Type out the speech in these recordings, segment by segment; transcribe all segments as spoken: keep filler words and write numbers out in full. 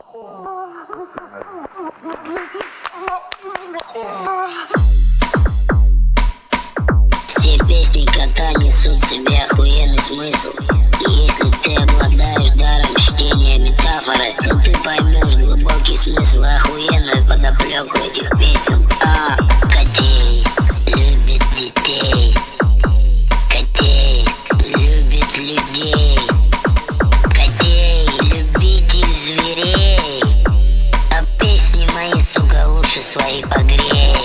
Все песни кота несут в себе охуенный смысл. И если ты обладаешь даром чтения метафоры, то ты поймешь глубокий смысл и охуенную подоплеку этих песен. А, котей любит детей, котей любит людей, котей любитель зверей, а песни мои, сука, уши свои погрей.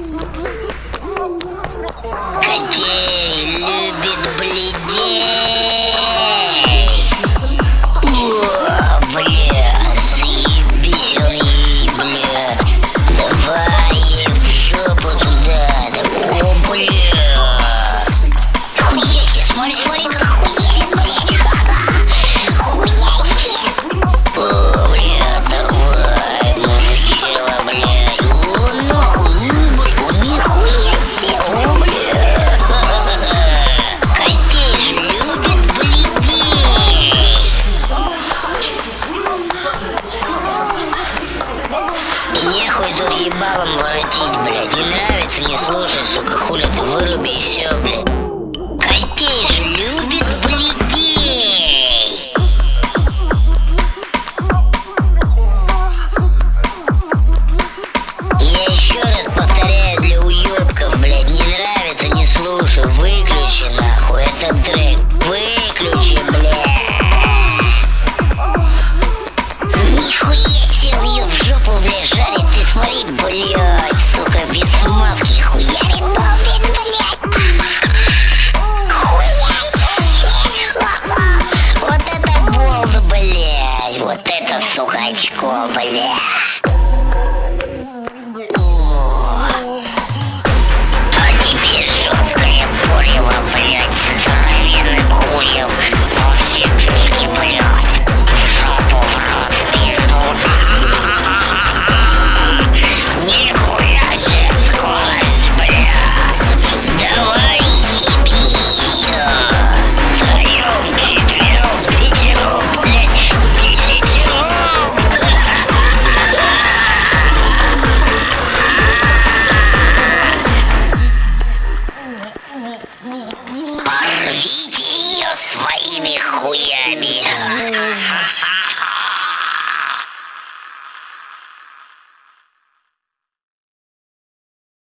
Котей любит бледей.